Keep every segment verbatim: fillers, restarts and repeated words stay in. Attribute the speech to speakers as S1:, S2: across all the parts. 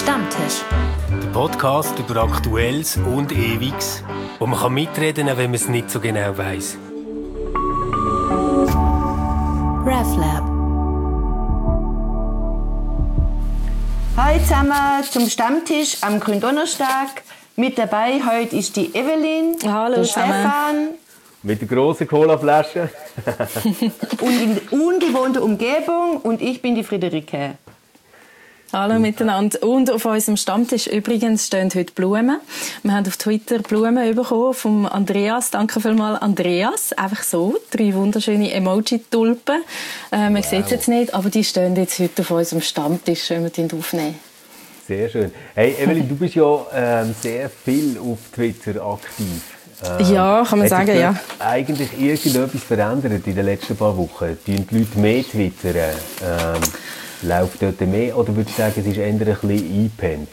S1: Stammtisch.
S2: Der Podcast über Aktuelles und Ewiges, wo man mitreden kann, wenn man es nicht so genau weiss.
S1: RefLab.
S3: Hallo zusammen zum Stammtisch am Gründonnerstag. Mit dabei heute ist die Evelyn,
S4: Hallo,
S3: der
S4: zusammen.
S3: Stefan.
S5: Mit der grossen Colaflasche.
S3: Und in ungewohnter Umgebung. Und ich bin die Friederike.
S4: Hallo miteinander. Und auf unserem Stammtisch übrigens stehen heute Blumen. Wir haben auf Twitter Blumen bekommen vom Andreas. Danke vielmals, Andreas. Einfach so. Drei wunderschöne Emoji-Tulpen. Äh, man wow. sieht es jetzt nicht, aber die stehen jetzt heute auf unserem Stammtisch, wenn wir die aufnehmen.
S5: Sehr schön. Hey Evelyn, du bist ja ähm, sehr viel auf Twitter aktiv. Ähm,
S4: ja, kann man sagen, ja.
S5: Eigentlich irgendetwas verändert in den letzten paar Wochen? Die Leute mehr twittern? Ähm, läuft dort mehr? Oder würdest du sagen, es ist eher ein bisschen eingepennt?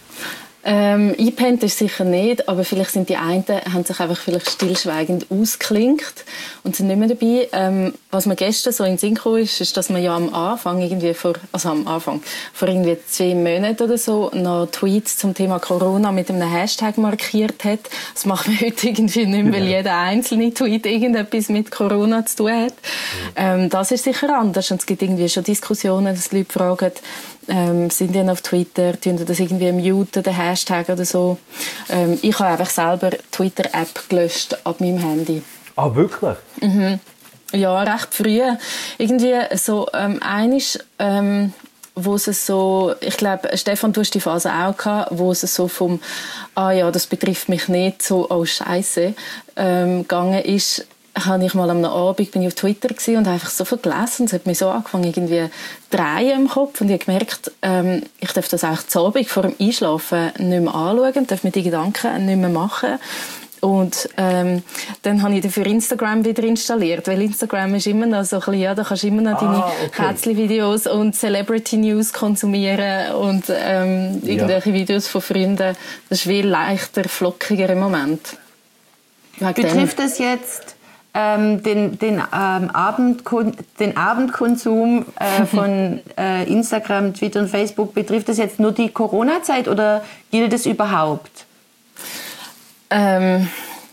S4: Ähm, eingepennt ist sicher nicht, aber vielleicht sind die einen, haben sich einfach vielleicht stillschweigend ausgeklinkt und sind nicht mehr dabei. Ähm, was mir gestern so in den Sinn gekommen ist, ist, dass man ja am Anfang irgendwie vor, also am Anfang, vor irgendwie zwei Monaten oder so noch Tweets zum Thema Corona mit einem Hashtag markiert hat. Das macht man heute irgendwie nicht mehr, weil jeder einzelne Tweet irgendetwas mit Corona zu tun hat. Ähm, das ist sicher anders und es gibt irgendwie schon Diskussionen, dass die Leute fragen, Ähm, sind die auf Twitter, tun das irgendwie muten, den Hashtag oder so. Ähm, ich habe einfach selber die Twitter-App gelöscht ab meinem Handy.
S5: Ah, wirklich?
S4: Mhm. Ja, recht früh. Irgendwie so ähm, einisch, ähm, wo es so, ich glaube, Stefan, du hast die Phase auch gehabt, wo es so vom, ah ja, das betrifft mich nicht, so, oh Scheiße, ähm, gegangen ist. Habe ich mal am Abend bin ich auf Twitter gewesen und einfach so viel gelesen. Es hat mich so angefangen, irgendwie drehen im Kopf. Und ich habe gemerkt, ähm, ich darf das auch zu Abend vor dem Einschlafen nicht mehr anschauen, darf mir die Gedanken nicht mehr machen. Und ähm, dann habe ich dafür Instagram wieder installiert, weil Instagram ist immer noch so ein bisschen, ja, da kannst du immer noch deine ah, okay. Kätzchen-Videos und Celebrity-News konsumieren und ähm, irgendwelche ja. Videos von Freunden. Das ist viel leichter, flockiger im Moment.
S3: Betrifft das jetzt Ähm, den, den, ähm, Abendkon- den Abendkonsum äh, von äh, Instagram, Twitter und Facebook, betrifft das jetzt nur die Corona-Zeit oder gilt das überhaupt?
S4: Ähm,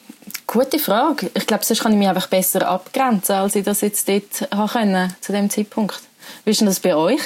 S4: gute Frage. Ich glaube, sonst kann ich mich einfach besser abgrenzen, als ich das jetzt dort können, zu dem Zeitpunkt. Wie ist denn das bei euch?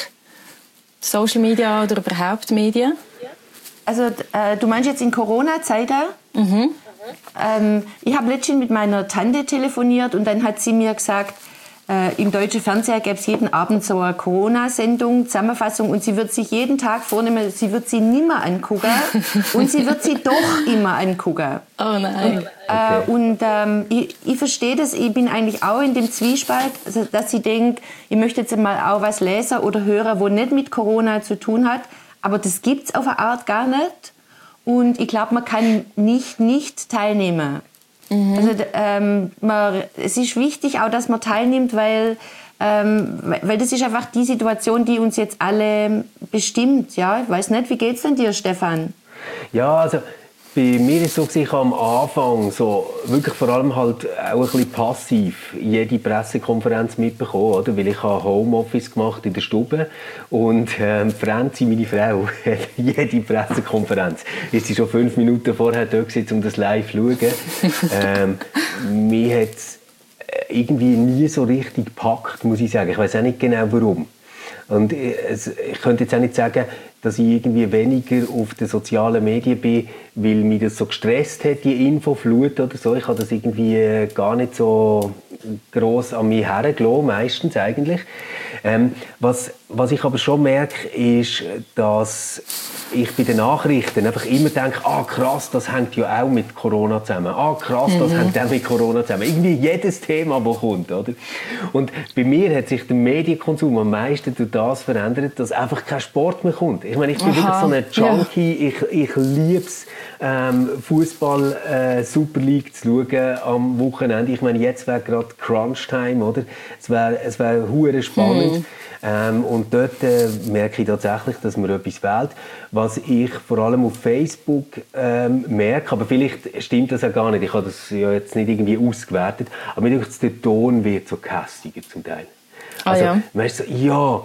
S4: Social Media oder überhaupt Medien?
S3: Also äh, du meinst jetzt in Corona-Zeiten?
S4: Mhm.
S3: Ähm, ich habe letztens mit meiner Tante telefoniert und dann hat sie mir gesagt, äh, im deutschen Fernseher gäbe es jeden Abend so eine Corona-Sendung, Zusammenfassung und sie wird sich jeden Tag vornehmen, sie wird sie nimmer angucken und sie wird sie doch immer angucken.
S4: Oh nein.
S3: Und, äh, okay. und ähm, ich, ich verstehe das, ich bin eigentlich auch in dem Zwiespalt, also, dass ich denke, ich möchte jetzt mal auch was lesen oder hören, wo nicht mit Corona zu tun hat, aber das gibt es auf eine Art gar nicht. Und ich glaube, man kann nicht nicht teilnehmen. Mhm. Also, ähm, man, es ist wichtig auch, dass man teilnimmt, weil, ähm, weil das ist einfach die Situation, die uns jetzt alle bestimmt. Ja? Ich weiß nicht, wie geht's denn dir, Stefan?
S5: Ja, also bei mir ist es so, ich habe am Anfang so wirklich vor allem halt auch ein bisschen passiv jede Pressekonferenz mitbekommen, oder? Weil ich habe Homeoffice gemacht in der Stube und ähm, Franzi, meine Frau, hat jede Pressekonferenz ist sie schon fünf Minuten vorher da gewesen, um das live zu schauen. ähm, mir hat es irgendwie nie so richtig gepackt, muss ich sagen. Ich weiß auch nicht genau warum. Und ich könnte jetzt auch nicht sagen, dass ich irgendwie weniger auf den sozialen Medien bin, weil mich das so gestresst hat, die Infoflut oder so. Ich habe das irgendwie gar nicht so gross an mich hergelassen, meistens eigentlich. Ähm, was, was ich aber schon merke, ist, dass ich bei den Nachrichten einfach immer denke, ah krass, das hängt ja auch mit Corona zusammen. Ah krass, das mhm. hängt auch mit Corona zusammen. Irgendwie jedes Thema, das kommt, oder? Und bei mir hat sich der Medienkonsum am meisten durch das verändert, dass einfach kein Sport mehr kommt. Ich meine, ich bin Aha. wirklich so ein Junkie. Ja. Ich, ich liebe es, ähm, Fußball äh, Super League zu schauen am Wochenende. Ich meine, jetzt wäre gerade Crunch Time, oder? Es wäre es wär hure spannend. Mhm. Ähm, und dort äh, merke ich tatsächlich, dass mir etwas fehlt. Was ich vor allem auf Facebook ähm, merke, aber vielleicht stimmt das ja gar nicht, ich habe das ja jetzt nicht irgendwie ausgewertet, aber mir denke, der Ton wird so kästiger zum Teil.
S4: Ah,
S5: also,
S4: ja.
S5: weißt du, ja,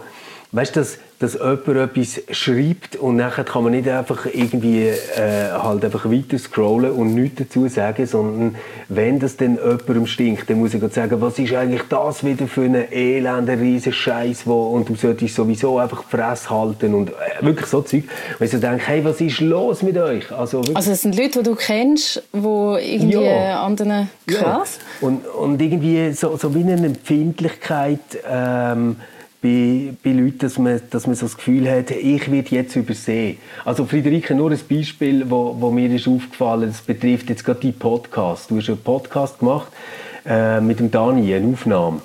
S5: weißt du, dass, dass jemand etwas schreibt und nachher kann man nicht einfach irgendwie äh, halt einfach weiter scrollen und nichts dazu sagen, sondern wenn das dann jemandem stinkt, dann muss ich sagen, was ist eigentlich das wieder für ein elender riesen Scheiß, und du solltest sowieso einfach die Fresse halten und äh, wirklich so Zeug. Und ich so denke, hey, was ist los mit euch? Also,
S4: also es sind Leute, die du kennst, die irgendwie ja. anderen krass.
S5: Ja. Und, und irgendwie so, so wie eine Empfindlichkeit ähm, bei, bei Leuten, dass man, dass man so das Gefühl hat, ich werde jetzt übersehen. Also Friederike, nur ein Beispiel, wo, wo mir ist aufgefallen, das betrifft jetzt gerade deinen Podcast. Du hast einen Podcast gemacht äh, mit dem Dani, eine Aufnahme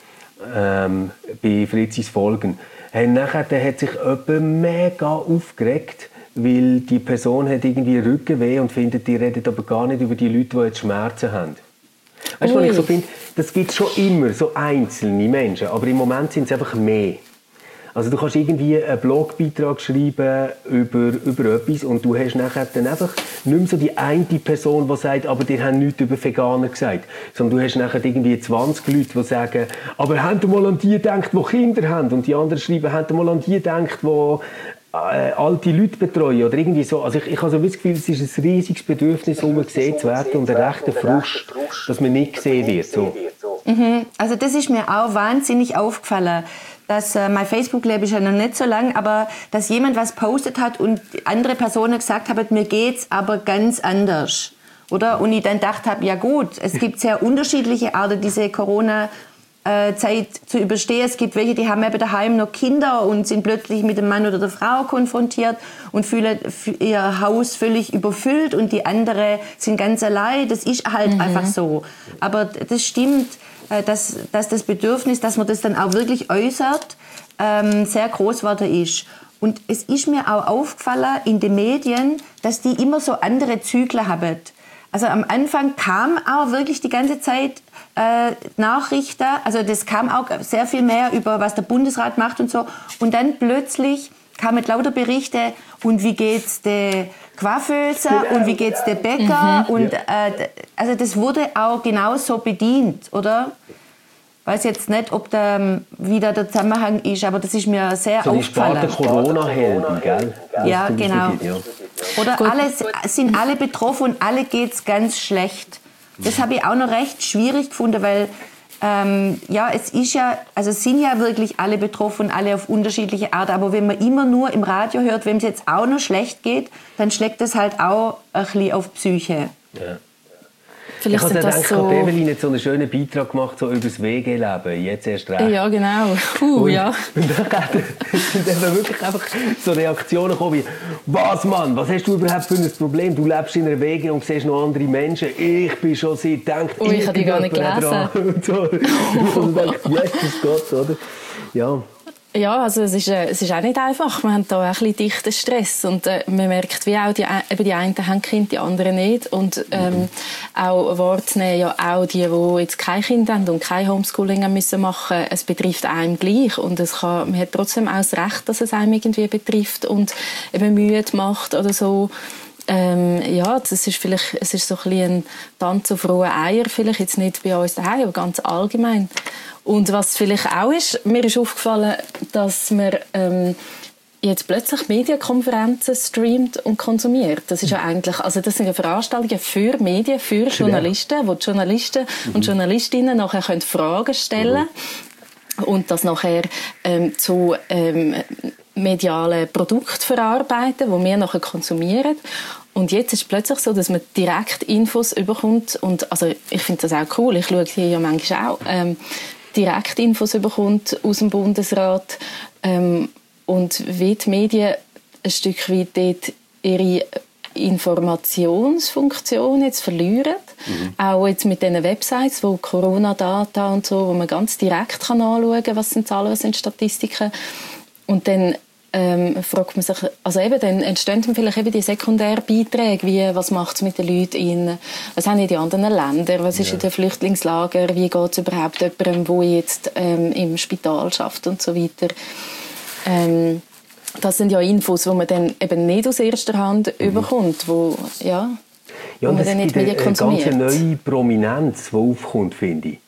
S5: ähm, bei Fritzis Folgen. Hey, nachher der hat sich jemand mega aufgeregt, weil die Person hat irgendwie Rückenweh und findet, die redet aber gar nicht über die Leute, die jetzt Schmerzen haben. Weißt du, was ich so finde? Das gibt es schon immer, so einzelne Menschen, aber im Moment sind es einfach mehr. Also du kannst irgendwie einen Blogbeitrag schreiben über, über etwas und du hast nachher dann einfach nicht mehr so die eine Person, die sagt, aber die haben nichts über Veganer gesagt. Sondern du hast nachher irgendwie zwanzig Leute, die sagen, aber habt ihr mal an die gedacht, die Kinder haben? Und die anderen schreiben, habt ihr mal an die gedacht, die äh, alte Leute betreuen? Oder irgendwie so. Also ich, ich habe so das Gefühl, es ist ein riesiges Bedürfnis, um gesehen zu werden und ein rechter Frust, dass man nicht gesehen wird. So.
S3: Mhm. Also das ist mir auch wahnsinnig aufgefallen. Dass äh, mein Facebook-Leben ist ja noch nicht so lang, aber dass jemand was postet hat und andere Personen gesagt haben, mir geht's aber ganz anders, oder? Und ich dann gedacht habe, ja gut, es gibt sehr unterschiedliche Arten, diese Corona-Zeit zu überstehen. Es gibt welche, die haben eben daheim noch Kinder und sind plötzlich mit dem Mann oder der Frau konfrontiert und fühlen ihr Haus völlig überfüllt und die andere sind ganz allein. Das ist halt mhm. einfach so. Aber das stimmt. Dass, dass das Bedürfnis, dass man das dann auch wirklich äußert, ähm, sehr groß geworden ist. Und es ist mir auch aufgefallen in den Medien, dass die immer so andere Zyklen haben. Also am Anfang kam auch wirklich die ganze Zeit äh, Nachrichten, also das kam auch sehr viel mehr über, was der Bundesrat macht und so. Und dann plötzlich kamen lauter Berichte, und wie geht's der Coiffeuse und wie geht's der Bäcker? Mhm. Und äh, also das wurde auch genauso bedient, oder? Ich weiß jetzt nicht, ob da wieder der Zusammenhang ist, aber das ist mir sehr
S5: so
S3: aufgefallen.
S5: Die Sparte Corona-Helden, gell?
S3: Ja, genau.
S5: Gibt, ja.
S3: Oder alle, sind alle betroffen und alle geht's ganz schlecht. Das habe ich auch noch recht schwierig gefunden, weil Ähm, ja, es ist ja, also es sind ja wirklich alle betroffen, alle auf unterschiedliche Art. Aber wenn man immer nur im Radio hört, wenn es jetzt auch noch schlecht geht, dann schlägt das halt auch ein bisschen auf die Psyche.
S5: Ja.
S4: Vielleicht
S5: ich habe
S4: das
S5: gedacht,
S4: so...
S5: Evelyn hat so einen schönen Beitrag gemacht, so über das W G-Leben, jetzt erst recht.
S4: Ja, genau. Uh,
S5: und,
S4: ja.
S5: Und dann sind dann wirklich einfach so Reaktionen gekommen wie, was Mann, was hast du überhaupt für ein Problem? Du lebst in einer W G und siehst noch andere Menschen. Ich bin schon seit, denkt
S4: oh, ich habe die gar nicht gelesen.
S5: Und so. Und dann denkt, Jesus Gott, oder? Ja.
S4: Ja, also es ist, äh, es ist auch nicht einfach. Wir haben da auch ein bisschen dichten Stress und äh, man merkt, wie auch die, eben die einen haben Kinder, die anderen nicht. Und ähm, auch wahrzunehmen, ja auch die, die jetzt kein Kind haben und kein Homeschooling müssen machen, es betrifft einem gleich und es kann, man hat trotzdem auch das Recht, dass es einem irgendwie betrifft und eben müde macht oder so. Ähm, ja, das ist vielleicht, es ist so ein bisschen ein Tanz auf rohe Eier, vielleicht jetzt nicht bei uns daheim, aber ganz allgemein. Und was vielleicht auch ist, mir ist aufgefallen, dass man ähm, jetzt plötzlich Medienkonferenzen streamt und konsumiert. Das ist ja eigentlich, also das sind ja Veranstaltungen für Medien, für Journalisten, wo die Journalisten mhm. und Journalistinnen nachher können Fragen stellen mhm. und das nachher ähm, zu ähm, medialen Produkten verarbeiten, die wir nachher konsumieren. Und jetzt ist es plötzlich so, dass man direkt Infos bekommt. Und also ich finde das auch cool. Ich schaue hier ja manchmal auch. Ähm, direkt Infos bekommt aus dem Bundesrat. Ähm, und wie die Medien ein Stück weit dort ihre Informationsfunktion jetzt verlieren. Mhm. Auch jetzt mit diesen Websites, wo Corona-Data und so, wo man ganz direkt kann anschauen kann, was sind Zahlen, was sind Statistiken. Und dann ähm, fragt man sich, also eben, dann entstehen dann vielleicht eben die Sekundärbeiträge, wie, was macht es mit den Leuten in, was haben die anderen Länder, was ist ja. in den Flüchtlingslagern, wie geht es überhaupt jemandem, der jetzt ähm, im Spital schafft und so weiter. Ähm, das sind ja Infos, die man dann eben nicht aus erster Hand mhm. überkommt, wo, ja,
S5: ja,
S4: wo man dann nicht Medien konsumiert.
S5: Das ist eine ganz neue Prominenz, die aufkommt, finde ich.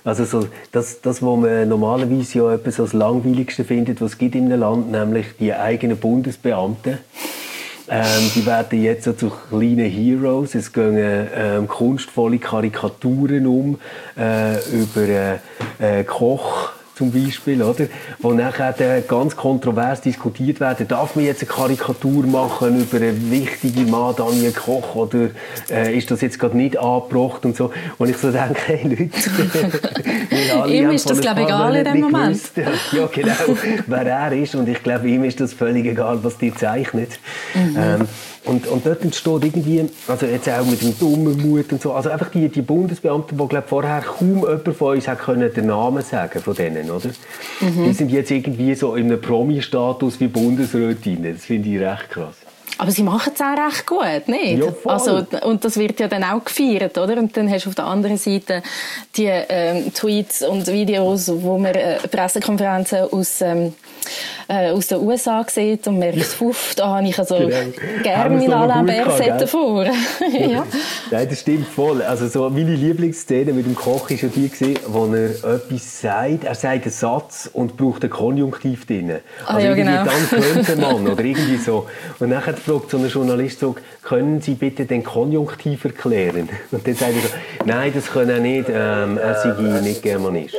S5: Also so, das, das, was man normalerweise ja etwas als Langweiligste findet, was es gibt in einem Land, nämlich die eigenen Bundesbeamten. Ähm, die werden jetzt so zu kleinen Heroes. Es gehen ähm, kunstvolle Karikaturen um, äh, über äh, äh, Koch zum Beispiel, oder? Wo nachher ganz kontrovers diskutiert werden, darf man jetzt eine Karikatur machen über einen wichtigen Mann, Daniel Koch, oder äh, ist das jetzt gerade nicht angebracht und so. Und ich so denke, hey Leute,
S4: ihm ist das, glaube ich, egal in dem Moment.
S5: Gewusst, ja, genau, wer er ist. Und ich glaube, ihm ist das völlig egal, was die zeichnet. Mhm. Ähm, Und, und dort entsteht irgendwie, also jetzt auch mit dem dummen Mut und so, also einfach die, die Bundesbeamten, die glaub, vorher kaum jemand von uns hat können den Namen sagen von denen, oder? Mhm. Die sind jetzt irgendwie so in einem Promi-Status wie Bundesrätinnen. Das finde ich recht krass.
S4: Aber sie machen es auch recht gut, nicht?
S5: Ja, voll.
S4: Also, und das wird ja dann auch gefeiert, oder? Und dann hast du auf der anderen Seite die ähm, Tweets und Videos, wo man äh, Pressekonferenzen aus, ähm, äh, aus den U S A sieht und merkt, puff, da habe ich also genau. gerne meinen Alain Berset davor. Ja.
S5: Nein, das stimmt voll. Also so meine Lieblingsszene mit dem Koch war ja die gewesen, wo er etwas sagt, er sagt einen Satz und braucht einen Konjunktiv drin. Also
S4: ah, ja,
S5: irgendwie
S4: genau.
S5: dann könnte man oder irgendwie so. Und dann fragt so ein Journalist so, können Sie bitte den Konjunktiv erklären? Und dann sagt er so, nein, das können er nicht, ähm, er sei nicht Germanist.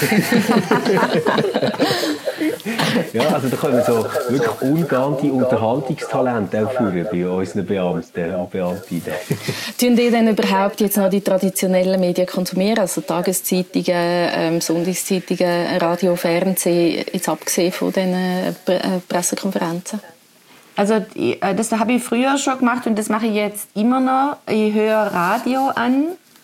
S5: Ja, also da können wir so wirklich ungeahnte Unterhaltungstalente auch führen bei unseren Beamten und Beamtinnen.
S4: Tun die denn überhaupt jetzt noch die traditionellen Medien konsumieren? Also Tageszeitungen, ähm, Sonntagszeitungen, Radio, Fernsehen, jetzt abgesehen von diesen äh, Pressekonferenzen?
S3: Also das habe ich früher schon gemacht und das mache ich jetzt immer noch. Ich höre Radio an,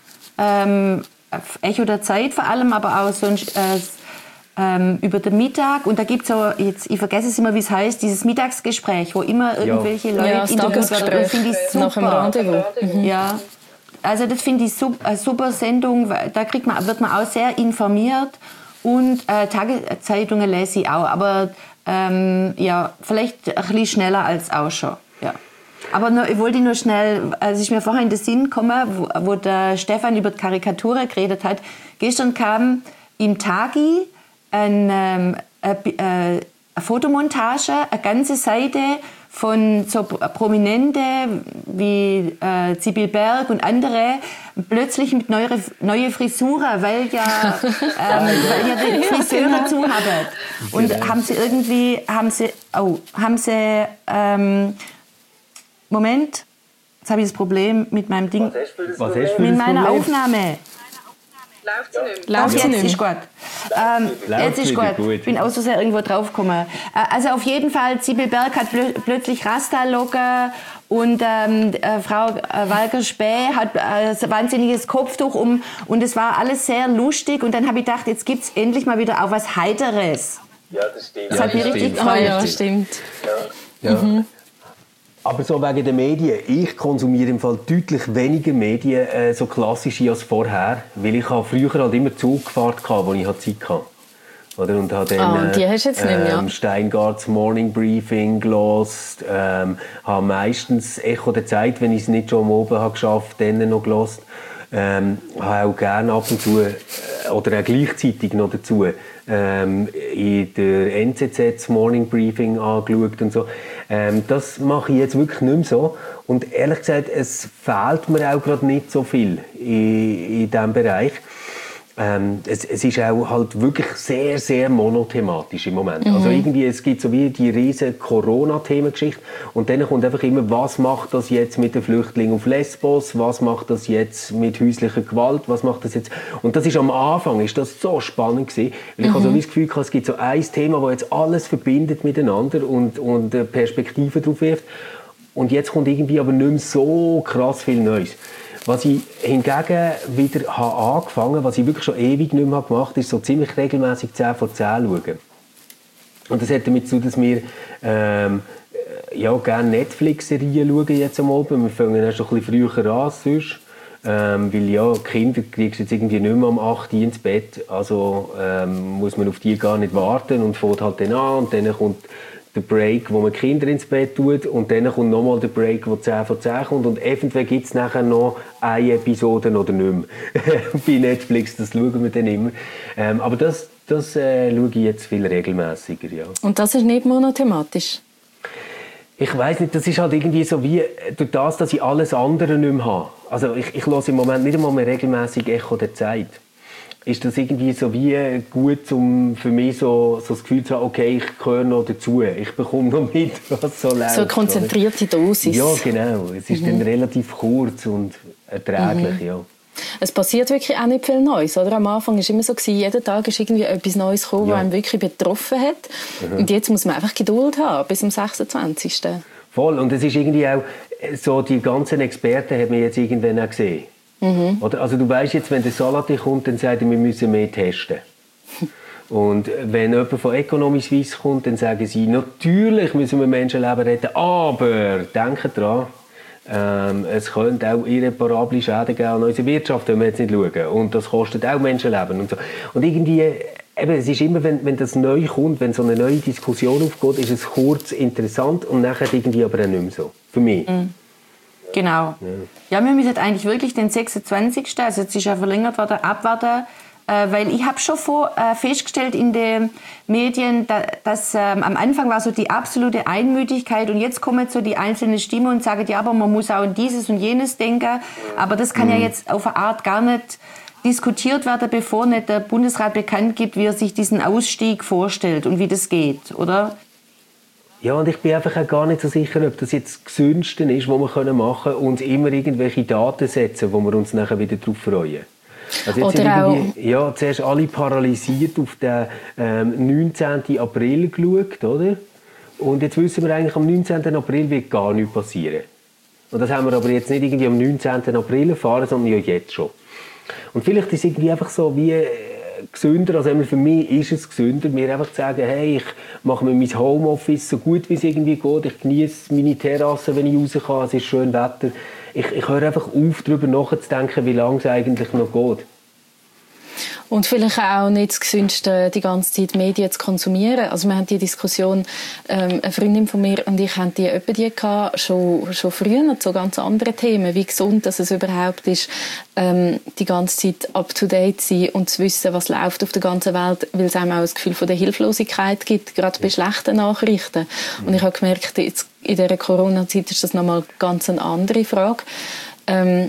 S3: ähm, Echo der Zeit vor allem, aber auch sonst äh, ähm, über den Mittag. Und da gibt es so, jetzt, ich vergesse es immer, wie es heißt, dieses Mittagsgespräch, wo immer irgendwelche ja. Leute
S4: ja, das
S3: interviewt werden. Das finde ich super.
S4: Nach dem Rendezvous. Mhm.
S3: Ja, also das finde ich super, eine super Sendung, weil da kriegt man, wird man auch sehr informiert und äh, Tageszeitungen lese ich auch, aber Ähm, ja, vielleicht ein bisschen schneller als auch schon. Ja. Aber nur, ich wollte nur schnell, als ich mir vorher in den Sinn gekommen, wo, wo der Stefan über die Karikaturen geredet hat, gestern kam im Tagi ein, ähm, eine, eine Fotomontage, eine ganze Seite von so Prominente wie äh, Sibyl Berg und andere plötzlich mit neue, neue Frisuren, weil ja, ähm, weil ja die Friseure ja, zu haben. Und genau. haben sie irgendwie, haben sie, oh, haben sie, ähm, Moment, jetzt habe ich das Problem mit meinem Ding,
S5: was hast du
S3: mit meiner Problem? Aufnahme.
S6: Läuft sie nicht.
S3: Läuft jetzt nicht. Ist gut. Ähm, jetzt ist gut. gut. Ich bin auch so sehr irgendwo drauf gekommen. Also auf jeden Fall, Sibyl Berg hat plö plötzlich Rasta-Locken und ähm, äh, Frau äh, Walker-Späh hat äh, ein wahnsinniges Kopftuch um und es war alles sehr lustig und dann habe ich gedacht, jetzt gibt es endlich mal wieder auch was Heiteres.
S6: Ja, das stimmt.
S3: Das hat
S6: ja,
S3: mich richtig gefallen.
S4: Ah, ja, stimmt.
S5: Ja. Ja.
S4: Mhm.
S5: Aber so wegen den Medien, ich konsumiere im Fall deutlich weniger Medien, äh, so klassische als vorher, weil ich früher halt immer Zugfahrt hatte, wo ich halt Zeit hatte. Oder? Und habe dann
S4: ah, die hast du jetzt nicht mehr, ja.
S5: ähm, Steingarts Morning Briefing gehört, ähm, habe meistens Echo der Zeit, wenn ich es nicht schon am Oben habe geschafft, dann noch gehört. Ähm, habe auch gerne ab und zu, äh, oder auch gleichzeitig noch dazu, ähm, in der N Z Z das Morning Briefing angeschaut und so. Ähm, das mache ich jetzt wirklich nicht mehr so. Und ehrlich gesagt, es fehlt mir auch gerade nicht so viel in, in diesem Bereich. Ähm, es, es ist auch halt wirklich sehr, sehr monothematisch im Moment. Mhm. Also irgendwie, es gibt so wie die riesige Corona-Themengeschichte und dann kommt einfach immer, was macht das jetzt mit den Flüchtlingen auf Lesbos, was macht das jetzt mit häuslicher Gewalt, was macht das jetzt... Und das ist am Anfang, ist das so spannend gewesen, weil ich mhm. habe so das Gefühl gehabt, es gibt so ein Thema, das jetzt alles verbindet miteinander und, und Perspektiven drauf wirft. Und jetzt kommt irgendwie aber nicht mehr so krass viel Neues. Was ich hingegen wieder habe angefangen, was ich wirklich schon ewig nicht mehr gemacht habe, ist so ziemlich regelmäßig zehn vor zehn schauen. Und das hat damit zu, dass wir ähm, ja, gerne Netflix-Serien schauen jetzt am Abend. Wir fangen erst ein bisschen früher an als sonst. Ähm, weil ja, Kinder kriegst du jetzt irgendwie nicht mehr um acht Uhr ins Bett. Also ähm, muss man auf die gar nicht warten und fährt halt dann an und dann kommt der Break, wo man die Kinder ins Bett tut und dann kommt nochmal der Break, wo zehn vor zehn kommt und eventuell gibt es nachher noch eine Episode oder nicht mehr. Bei Netflix, das schauen wir dann immer. Ähm, aber das, das äh, schaue ich jetzt viel regelmäßiger, ja.
S4: Und das ist nicht monothematisch?
S5: Ich weiss nicht, das ist halt irgendwie so wie durch das, dass ich alles andere nicht mehr habe. Also ich, ich höre im Moment nicht einmal mehr regelmäßig Echo der Zeit. Ist das irgendwie so wie gut, um für mich so, so das Gefühl zu haben, okay, ich gehöre noch dazu, ich bekomme noch mit, was so läuft.
S4: So eine konzentrierte Dosis.
S5: Ja, genau. Es ist mhm. dann relativ kurz und erträglich, mhm. ja.
S4: Es passiert wirklich auch nicht viel Neues, oder? Am Anfang war es immer so, jeden Tag ist irgendwie etwas Neues gekommen, ja. was einen wirklich betroffen hat. Mhm. Und jetzt muss man einfach Geduld haben, bis zum sechsundzwanzigsten
S5: Voll. Und es ist irgendwie auch so, die ganzen Experten hat man jetzt irgendwann auch gesehen. Mhm. Oder, also du weißt jetzt, wenn der Salat kommt, dann sagt er, wir müssen mehr testen. Und wenn jemand von Economy Suisse kommt, dann sagen sie, natürlich müssen wir Menschenleben retten, aber denken dran, ähm, es könnte auch irreparable Schäden geben an unserer Wirtschaft, wenn wir jetzt nicht schauen. Und das kostet auch Menschenleben. Und, so. Und irgendwie, eben, es ist immer, wenn, wenn das neu kommt, wenn so eine neue Diskussion aufgeht, ist es kurz interessant und nachher irgendwie aber auch nicht mehr so. Für mich.
S3: Mhm. Genau. Ja. ja, wir müssen eigentlich wirklich den sechsundzwanzigsten Also jetzt ist ja verlängert worden, abwarten. Äh, weil ich habe schon vor, äh, festgestellt in den Medien, da, dass ähm, am Anfang war so die absolute Einmütigkeit und jetzt kommen so die einzelnen Stimmen und sagen, ja, aber man muss auch an dieses und jenes denken. Aber das kann mhm. ja jetzt auf eine Art gar nicht diskutiert werden, bevor nicht der Bundesrat bekannt gibt, wie er sich diesen Ausstieg vorstellt und wie das geht, oder?
S5: Ja, und ich bin einfach auch gar nicht so sicher, ob das jetzt das Gesündeste ist, was wir machen können, und immer irgendwelche Daten setzen, wo wir uns nachher wieder darauf freuen. Also jetzt
S4: Oder auch...
S5: Ja, zuerst alle paralysiert auf den ähm, neunzehnten April geschaut, oder? Und jetzt wissen wir eigentlich, am neunzehnten April wird gar nichts passieren. Und das haben wir aber jetzt nicht irgendwie am neunzehnten April erfahren, sondern ja jetzt schon. Und vielleicht ist es irgendwie einfach so wie... gesünder, also für mich ist es gesünder, mir einfach zu sagen, hey, ich mache mir mein Homeoffice so gut wie es irgendwie geht, ich genieße meine Terrasse, wenn ich raus kann, es ist schön Wetter. Ich, ich höre einfach auf, darüber nachzudenken, wie lange es eigentlich noch geht.
S4: Und vielleicht auch nicht das Gesündeste, die ganze Zeit Medien zu konsumieren. Also wir haben die Diskussion, ähm, eine Freundin von mir und ich haben die etwa die gehabt, schon, schon früher zu ganz anderen Themen, wie gesund dass es überhaupt ist, ähm, die ganze Zeit up-to-date zu sein und zu wissen, was läuft auf der ganzen Welt, weil es einem auch das Gefühl von der Hilflosigkeit gibt, gerade bei schlechten Nachrichten. Und ich habe gemerkt, jetzt in dieser Corona-Zeit ist das nochmal ganz eine andere Frage, ähm,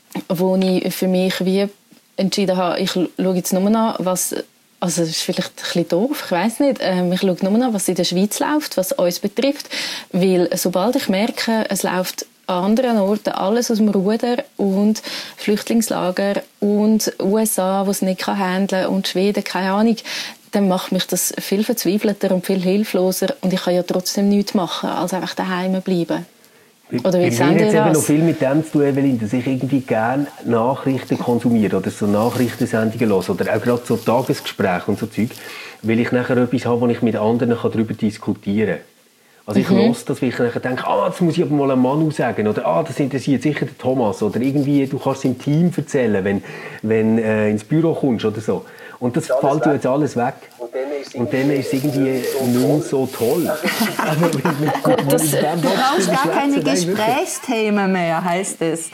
S4: wo ich für mich wie entschieden habe, ich schaue jetzt nur noch, was, also das ist vielleicht ein bisschen doof, ich weiss nicht, ähm, ich schaue nur noch, was in der Schweiz läuft, was uns betrifft, weil sobald ich merke, es läuft an anderen Orten alles aus dem Ruder und Flüchtlingslager und U S A, die es nicht handeln kann und Schweden, keine Ahnung, dann macht mich das viel verzweifelter und viel hilfloser und ich kann ja trotzdem nichts machen, als einfach daheim bleiben. Oder wie
S5: sehen Sie das? Ich habe noch viel mit dem zu tun, Evelyn, dass ich irgendwie gerne Nachrichten konsumiere oder so Nachrichtensendungen höre oder auch gerade so Tagesgespräche und so Zeug, weil ich nachher etwas habe, wo ich mit anderen darüber diskutieren kann. Also ich mhm. höre das, weil ich nachher denke, ah, das muss ich aber mal einem Mann sagen oder ah, das interessiert sicher den Thomas oder irgendwie, du kannst es im Team erzählen, wenn du wenn, äh, ins Büro kommst oder so. Und das fällt ja jetzt alles weg. Und dann ist es irgendwie nicht mehr so toll. Also,
S3: das, du brauchst gar keine Gesprächsthemen mehr, heisst es.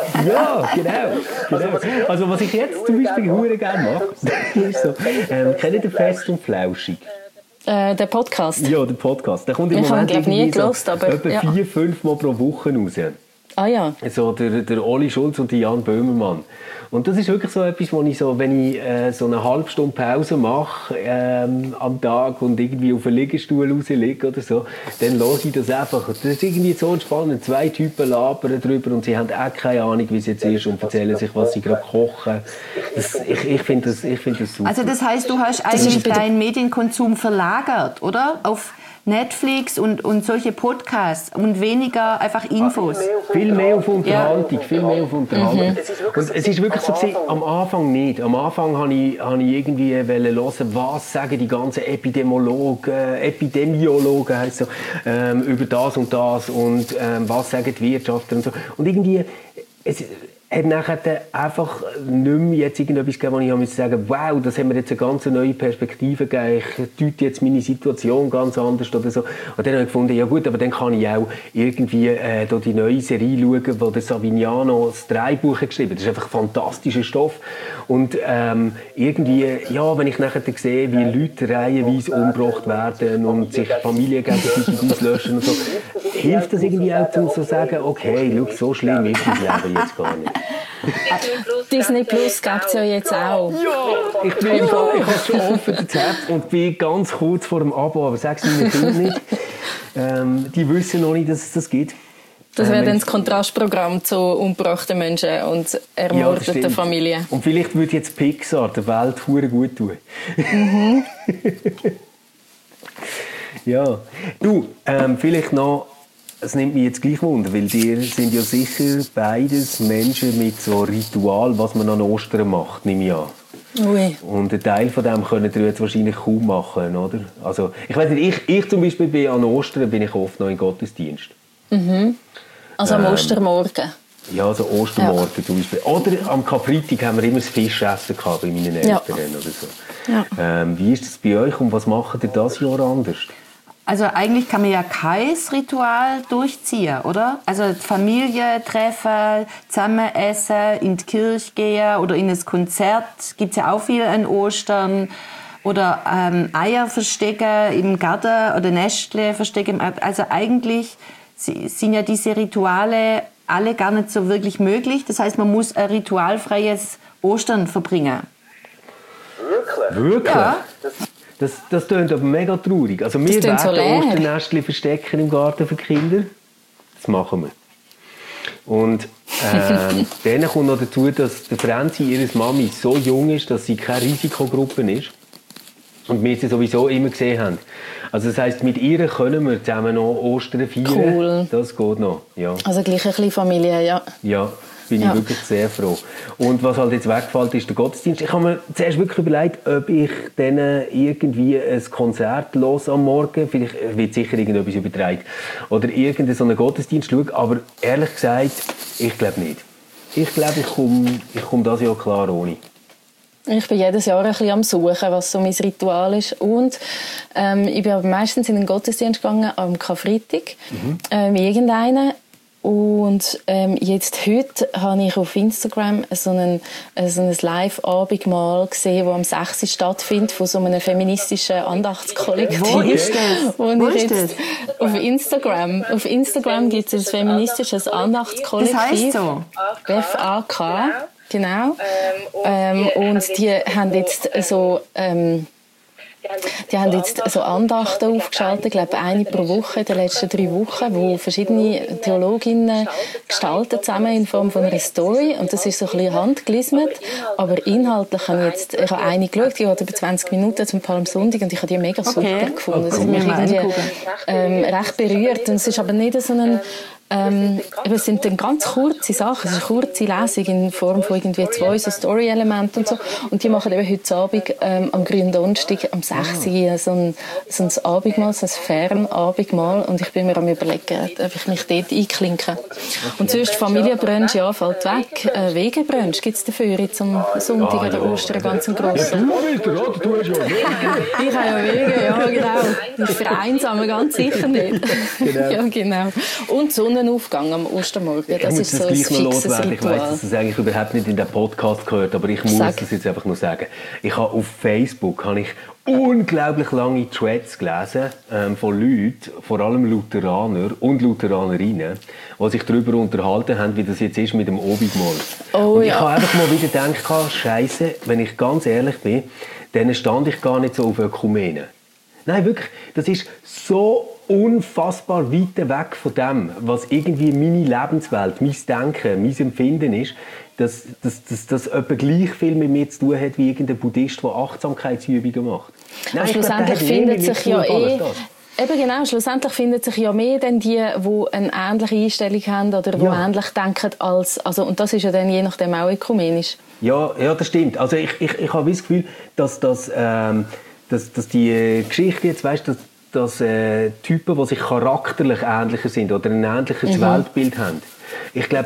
S5: Ja, genau, genau. Also was ich jetzt zum Beispiel sehr gerne mache, ist so, ähm, kennt ihr Fest und Flauschig?
S4: Äh, der Podcast?
S5: Ja, der Podcast. Der kommt im
S4: ich
S5: Moment
S4: habe nie gehört,
S5: so
S4: aber...
S5: etwa
S4: ja.
S5: vier, fünf Mal pro Woche raus.
S4: Ah ja.
S5: So der, der Oli Schulz und die Jan Böhmermann. Und das ist wirklich so etwas, wo ich so, wenn ich äh, so eine halbe Stunde Pause mache ähm, am Tag und irgendwie auf einem Liegestuhl rausliege oder so, dann höre ich das einfach. Das ist irgendwie so entspannend. Zwei Typen labern drüber und sie haben auch keine Ahnung, wie es jetzt ist und erzählen sich, was sie gerade kochen. Das, ich ich finde das, ich find das super.
S3: Also das heisst, du hast eigentlich deinen Medienkonsum verlagert, oder? Auf Netflix und, und solche Podcasts und weniger einfach Infos.
S5: Viel mehr auf Unterhaltung, ja. viel mehr auf Unterhaltung. Mhm. Und es ist wirklich so gewesen, am Anfang nicht. Am Anfang wollte ich, wollte ich irgendwie hören, was sagen die ganzen Epidemiologen, Epidemiologen heisst so, ähm, über das und das und ähm, was sagen die Wirtschaftler und so. Und irgendwie, es, hat nachher einfach nicht mehr jetzt irgendetwas gegeben, wo ich muss sagen, wow, das hat mir jetzt eine ganz neue Perspektive gegeben, ich deute jetzt meine Situation ganz anders oder so. Und dann habe ich gefunden, ja gut, aber dann kann ich auch irgendwie äh, die neue Serie schauen, wo der Savignano das Drehbuch geschrieben hat. Das ist einfach fantastischer Stoff. Und ähm, irgendwie, ja, wenn ich nachher sehe, wie Leute reihenweise umgebracht werden und sich Familien gegenseitig auslöschen und so, hilft das irgendwie auch, um zu sagen, okay, schau, so schlimm ist das Leben jetzt gar nicht.
S4: Disney Plus gibt es ja jetzt auch.
S5: Ja, ich bin im Fall, ich habe es schon offen erzählt und bin ganz kurz vor dem Abo, aber sag es meinen Kindern nicht. Ähm, die wissen noch nicht, dass es das gibt.
S4: Das wäre
S5: ähm,
S4: dann das Kontrastprogramm zu umgebrachten Menschen und ermordeten
S5: ja,
S4: Familien.
S5: Und vielleicht würde jetzt Pixar der Welt verdammt gut tun.
S4: Mhm.
S5: Ja. Du, ähm, vielleicht noch, es nimmt mich jetzt gleich Wunder, weil ihr sind ja sicher beides Menschen mit so Ritual, was man an Ostern macht, nehme ich an.
S4: Ui.
S5: Und einen Teil von dem könnt ihr jetzt wahrscheinlich kaum machen, oder? Also, ich weiß nicht, ich, ich zum Beispiel bin an Ostern bin ich oft noch im Gottesdienst.
S4: Mhm. Also am ähm, Ostermorgen?
S5: Ja, also Ostermorgen
S4: ja.
S5: zum Beispiel. Oder am Karfreitag haben wir immer das Fischessen gehabt bei meinen Eltern
S4: ja.
S5: oder so.
S4: Ja.
S5: Ähm, wie ist das bei euch und was macht ihr das Jahr anders?
S3: Also eigentlich kann man ja kein Ritual durchziehen, oder? Also Familie treffen, zusammen essen, in die Kirche gehen oder in ein Konzert. Gibt es ja auch viel an Ostern. Oder ähm, Eier verstecken im Garten oder Nestle verstecken. Also eigentlich sind ja diese Rituale alle gar nicht so wirklich möglich. Das heißt, man muss ein ritualfreies Ostern verbringen.
S6: Wirklich?
S5: Wirklich?
S3: Ja.
S5: Das, das klingt aber mega traurig. Also wir werden
S4: so
S5: Osternestchen verstecken im Garten für Kinder. Das machen wir. Und ähm, dann kommt noch dazu, dass der Franzi, ihre Mami, so jung ist, dass sie keine Risikogruppe ist. Und wir sie sowieso immer gesehen haben. Also das heisst, mit ihr können wir zusammen noch Ostern feiern.
S4: Cool.
S5: Das geht noch, ja.
S4: Also gleich eine kleine Familie, ja.
S5: Ja, bin
S4: ja.
S5: ich wirklich sehr froh. Und was halt jetzt weggefallen ist, der Gottesdienst. Ich habe mir zuerst wirklich überlegt, ob ich denen irgendwie ein Konzert los am Morgen, vielleicht wird sicher irgendetwas übertragen, oder irgendeinen so einen Gottesdienst schaue, aber ehrlich gesagt, ich glaube nicht. Ich glaube, ich komme ich komm das Jahr klar ohne.
S4: Ich bin jedes Jahr ein bisschen am Suchen, was so mein Ritual ist. Und ähm, ich bin aber meistens in den Gottesdienst gegangen am Karfreitag, mhm. ähm, irgendeinen. Und ähm, jetzt heute habe ich auf Instagram so einen, so ein Live-Abendmahl gesehen, das am sechsten stattfindet, von so einem feministischen Andachtskollektiv.
S3: Wo ist das?
S4: Wo
S3: Wo
S4: ich
S3: ist
S4: jetzt
S3: das?
S4: Auf Instagram. Auf Instagram gibt es ein feministisches Andachtskollektiv.
S3: Das heisst so?
S4: F A K. Genau. Ähm, und die haben jetzt so, ähm, die haben jetzt so Andachten aufgeschaltet, ich glaube eine pro Woche in den letzten drei Wochen, wo verschiedene Theologinnen gestalten zusammen in Form von einer Story. Und das ist so ein bisschen handgelismet. Aber inhaltlich habe ich jetzt, ich habe eine geschaut, die hat über zwanzig Minuten zum Palmsonntag und ich habe die mega super
S3: okay.
S4: gefunden. Das hat mich irgendwie ähm, recht berührt. Und es ist aber nicht so ein Ähm, es sind dann ganz kurze Sachen, es ist eine kurze Lesung in Form von irgendwie zwei so Story-Elementen und so. Und die machen eben heute Abend ähm, am grünen Donnerstag am sechs Uhr so ein, so ein Abendmahl, so ein Fernabendmahl. Und ich bin mir am Überlegen, ob ich mich dort einklinke. Und sonst Familienbrunch, ja, fällt weg. Äh, Wegebrunch gibt es dafür jetzt am Sonntag oder Ostern ganz einen grossen. Ich habe ja Wege, ja genau. Die vereinsamen ganz sicher nicht.
S5: Genau.
S4: Ja, genau. Und Sonnenaufgang am Ostermorgen, das ist so ein fixes Ritual.
S5: Ich weiss, dass es eigentlich überhaupt nicht in den Podcast gehört, aber ich muss
S4: Sag.
S5: das jetzt einfach nur sagen. Ich habe auf Facebook habe ich unglaublich lange Threads gelesen ähm, von Leuten, vor allem Lutheraner und Lutheranerinnen, die sich darüber unterhalten haben, wie das jetzt ist mit dem Abendmahl.
S4: Oh,
S5: und ich
S4: ja.
S5: habe einfach mal wieder gedacht, Scheisse, wenn ich ganz ehrlich bin, dann stand ich gar nicht so auf Ökumene. Nein, wirklich, das ist so unfassbar weit weg von dem, was irgendwie meine Lebenswelt, mein Denken, mein Empfinden ist, dass das dass, dass etwa gleich viel mit mir zu tun hat wie irgendein Buddhist, der Achtsamkeitsübungen macht. Nein,
S4: also schlussendlich findet sich ja eh... Eben genau, schlussendlich finden sich ja mehr dann die, die eine ähnliche Einstellung haben oder die ja. ähnlich denken als... Also, und das ist ja dann je nachdem auch ökumenisch.
S5: Ja, ja, das stimmt. Also ich, ich, ich habe das Gefühl, dass, dass, ähm, dass, dass die Geschichte jetzt, weißt, dass, dass äh, Typen, die sich charakterlich ähnlicher sind oder ein ähnliches mhm. Weltbild haben, ich glaube,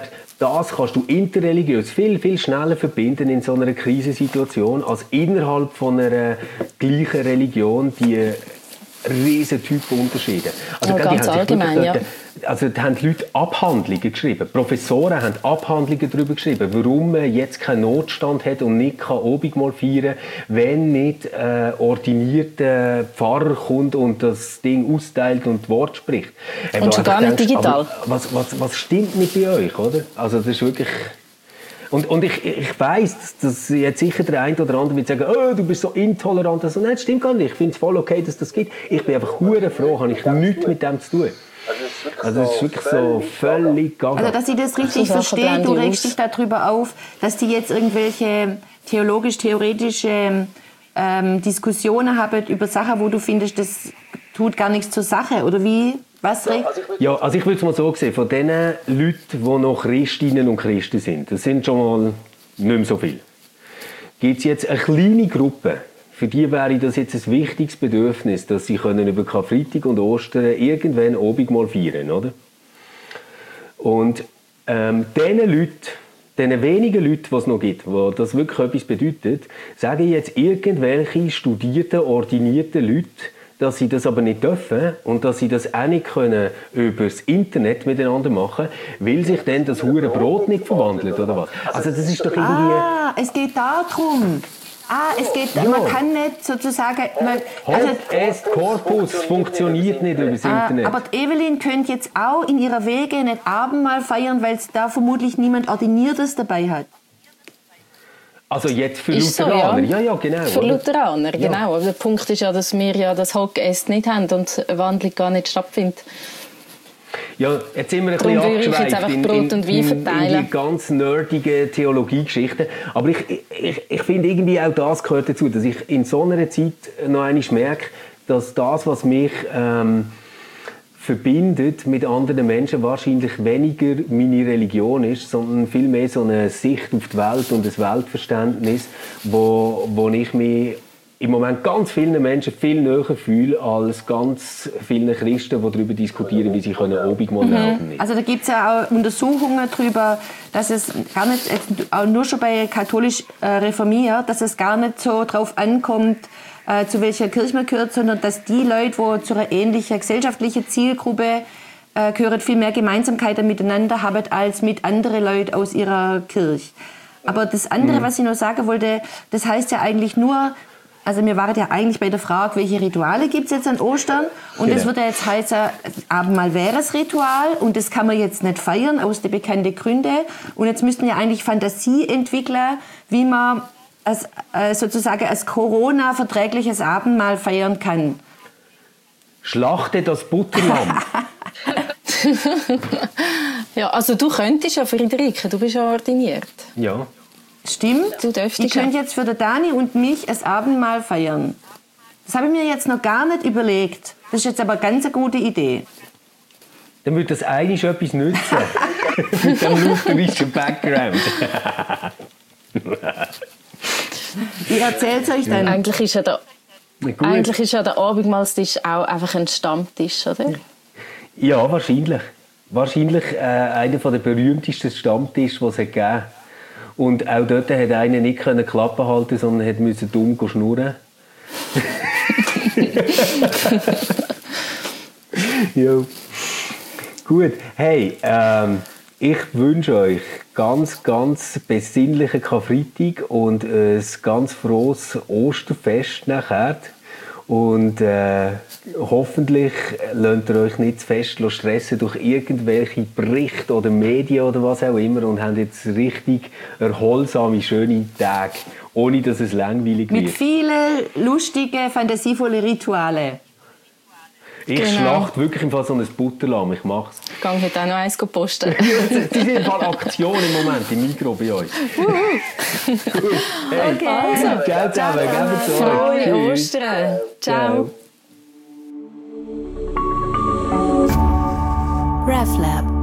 S5: das kannst du interreligiös viel, viel schneller verbinden in so einer Krisensituation als innerhalb von einer gleichen Religion, die riesen Typenunterschiede. Also,
S4: ja, ganz allgemein, ja.
S5: Also da haben die Leute Abhandlungen geschrieben. Professoren haben Abhandlungen darüber geschrieben, warum man jetzt keinen Notstand hat und nicht Abendmahl feiern kann, wenn nicht ein äh, ordinierter Pfarrer kommt und das Ding austeilt und Wort spricht. Äh,
S4: und schon gar nicht denkst, digital.
S5: Was, was, was stimmt nicht bei euch, oder? Also das ist wirklich... Und, und ich, ich weiss, dass jetzt sicher der eine oder andere wird sagen, oh, du bist so intolerant. Also, nein, das stimmt gar nicht. Ich finde es voll okay, dass das gibt. Ich bin einfach hure froh, habe ich nichts mit dem zu tun. Also es ist wirklich so völlig gaga.
S3: Also dass ich das richtig verstehe, du regst dich darüber auf, dass die jetzt irgendwelche theologisch-theoretische ähm, Diskussionen haben über Sachen, wo du findest, das tut gar nichts zur Sache, oder wie? Was?
S5: Ja, also ich würde es mal so sehen, von den Leuten, die noch Christinnen und Christen sind, das sind schon mal nicht mehr so viele, gibt es jetzt eine kleine Gruppe, für die wäre das jetzt ein wichtiges Bedürfnis, dass sie können über Karfreitag und Ostern irgendwann Abendmahl feiern, oder? Und ähm, diesen Leuten, diesen wenigen Leuten, die es noch gibt, wo das wirklich etwas bedeutet, sagen jetzt irgendwelche studierten, ordinierten Leute, dass sie das aber nicht dürfen und dass sie das auch nicht können über das Internet miteinander machen, weil sich dann das hure Brot nicht verwandelt, oder was? Also das ist doch irgendwie...
S3: Ah, es geht darum... Ah, es geht, ja. Man kann nicht sozusagen... Man,
S5: also, Hoc est Corpus funktioniert nicht über das
S3: ah,
S5: Internet.
S3: Aber die Evelyn könnte jetzt auch in ihrer Wege nicht Abendmahl feiern, weil es da vermutlich niemand Ordiniertes dabei hat.
S5: Also jetzt für
S4: ist
S5: Lutheraner,
S4: so, ja.
S5: ja, ja, genau.
S4: Für
S5: oder?
S4: Lutheraner, genau.
S5: Ja.
S4: Aber der Punkt ist ja, dass wir ja das Hoc est nicht haben und eine Wandlung gar nicht stattfindet.
S5: Ja, jetzt sind wir ein
S4: Darum
S5: bisschen
S4: würde ich jetzt einfach
S5: in,
S4: Brot und Wein
S5: in,
S4: verteilen.
S5: in die ganz nerdige Theologiegeschichten. Aber ich, ich, ich finde irgendwie auch das gehört dazu, dass ich in so einer Zeit noch einmal merke, dass das, was mich ähm, verbindet mit anderen Menschen, wahrscheinlich weniger meine Religion ist, sondern vielmehr so eine Sicht auf die Welt und das Weltverständnis, wo, wo ich mich im Moment ganz vielen Menschen viel näher fühle als ganz vielen Christen, die darüber diskutieren, wie sie Abendmahl nehmen können.
S3: Mhm. Also da gibt es ja auch Untersuchungen darüber, dass es gar nicht, auch nur schon bei katholisch äh, reformiert, dass es gar nicht so drauf ankommt, äh, zu welcher Kirche man gehört, sondern dass die Leute, die zu einer ähnlichen gesellschaftlichen Zielgruppe äh, gehören, viel mehr Gemeinsamkeiten miteinander haben als mit anderen Leuten aus ihrer Kirche. Aber das andere, mhm. was ich noch sagen wollte, das heißt ja eigentlich nur, also wir waren ja eigentlich bei der Frage, welche Rituale gibt es jetzt an Ostern? Und genau. Das wird ja jetzt heißen, Abendmahl wäre das Ritual und das kann man jetzt nicht feiern, aus den bekannten Gründen. Und jetzt müssten wir eigentlich Fantasie entwickeln, wie man als, äh, sozusagen als Corona-verträgliches Abendmahl feiern kann.
S5: Schlachte das Butterlamm.
S4: Ja, also du könntest ja, Friederike, du bist ja ordiniert.
S5: Ja.
S3: Stimmt.
S4: Du dürftest
S3: ich könnte
S4: ja.
S3: jetzt für den Dani und mich ein Abendmahl feiern. Das habe ich mir jetzt noch gar nicht überlegt. Das ist jetzt aber eine ganz gute Idee.
S5: Dann würde das eigentlich etwas nützen. Mit dem lutherischen Background.
S3: Wie erzählt es euch denn?
S4: Eigentlich ist ja der, eigentlich ist ja der Abendmahlstisch auch einfach ein Stammtisch, oder?
S5: Ja, wahrscheinlich. Wahrscheinlich äh, einer der berühmtesten Stammtische, die es gegeben hat. Und auch dort konnte einer nicht Klappe halten, sondern musste dumm schnurren. Jo. Gut. Hey, ähm, ich wünsche euch ganz, ganz besinnlichen Karfreitag und ein ganz frohes Osterfest nachher. Und äh, hoffentlich lasst ihr euch nicht zu fest stressen durch irgendwelche Berichte oder Medien oder was auch immer und habt jetzt richtig erholsame, schöne Tage, ohne dass es langweilig wird.
S3: Mit vielen lustigen, fantasievollen Ritualen.
S5: Ich
S4: genau.
S5: schlachte wirklich im Fall so ein Butterlamm, ich mach's.
S4: Ich gehe heute auch noch eins posten.
S5: Die sind im Fall Aktion im Moment im Mikro bei euch. Gut. Hey.
S3: Okay.
S5: Also, ciao zusammen, gebt es euch.
S4: Frohe Ostern. Ciao.
S1: RefLab.